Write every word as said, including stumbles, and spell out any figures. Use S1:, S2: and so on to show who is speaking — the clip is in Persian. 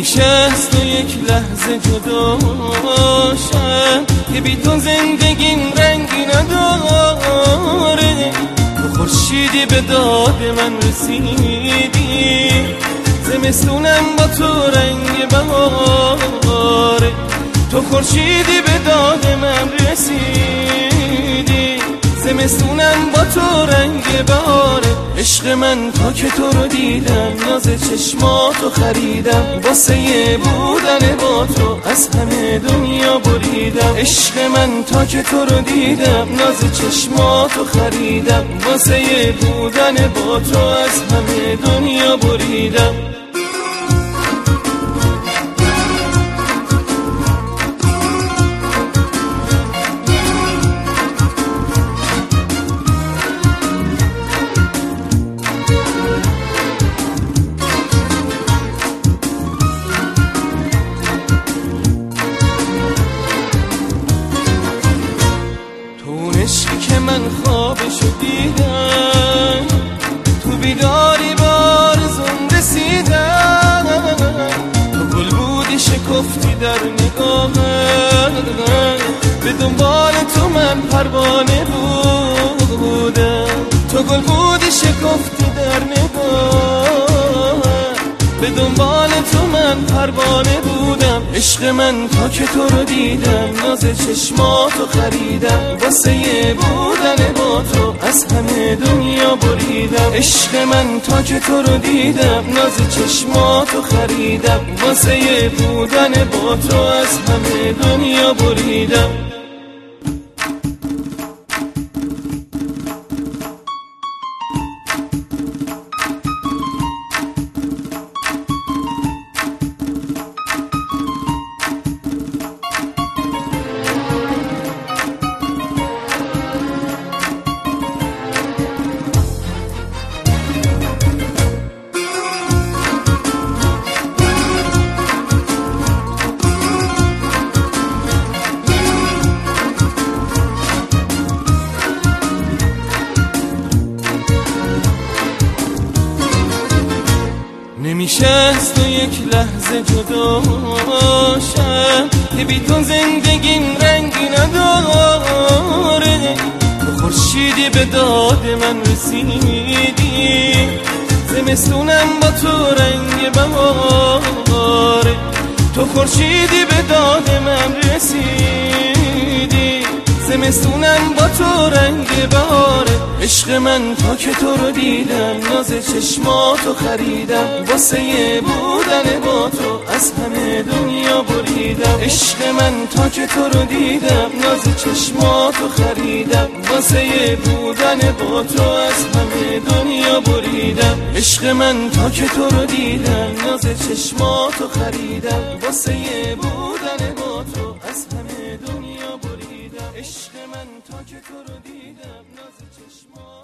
S1: نمیشه از تو یک لحظه جداشم که بی تو زندگیم رنگی نداره. تو خورشیدی به داد من رسیدی، زمستونم با تو رنگ بهاره. تو خورشیدی به داد من رسیدی، زمستونم با تو رنگ بهاره. عشق من تا که تو رو دیدم ناز چشماتو خریدم، واسه بودن با تو از همه دنیا بریدم. عشق من تا که تو رو دیدم ناز چشماتو خریدم، واسه بودن با تو از همه دنیا بریدم. عشقی که من خوابشو دیدم، تو بیداری بارزون رسیدم. تو گل بودی شکفتی در نگاهم، به دنبال تو من پروانه بودم. تو گل بودی شکفتی در نگاهم، به دنبال تو من پروانه بودم. عشق من تا که تو رو دیدم ناز چشماتو خریدم، واسه بودن با تو از همه دنیا بریدم. عشق من تا که تو رو دیدم ناز چشماتو خریدم، واسه بودن با تو از همه دنیا بریدم. نمیشه از تو یک لحظه جداشم که بی تو زندگیم رنگی نداره. تو خورشیدی به داد من رسیدی، زمستونم با تو رنگ بهاره. تو خورشیدی به داد من رسیدی، زمستونم با تو رنگ بهاره. عشق من تا که تو رو دیدم ناز چشماتو خریدم، واسه بودن با تو از همه دنیا بریدم. عشق من تا که تو رو دیدم ناز چشماتو خریدم، واسه بودن با تو از همه دنیا بریدم. عشق من تا که تو رو دیدم ناز چشماتو خریدم، واسه بودن با تو از همه دنیا بریدم. عشق من تا که تو رو دیدم ناز چشماتو